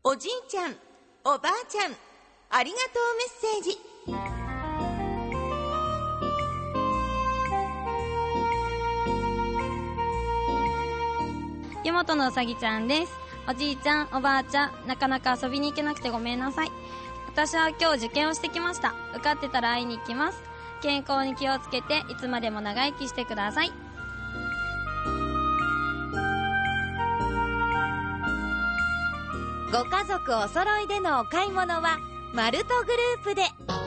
おじいちゃん、おばあちゃん、ありがとうメッセージ。 湯本のうさぎちゃんです。おじいちゃん、おばあちゃん、なかなか遊びに行けなくてごめんなさい。私は今日受験をしてきました。受かってたら会いに行きます。健康に気をつけていつまでも長生きしてください。 ご家族お揃いでのお買い物はマルトグループで。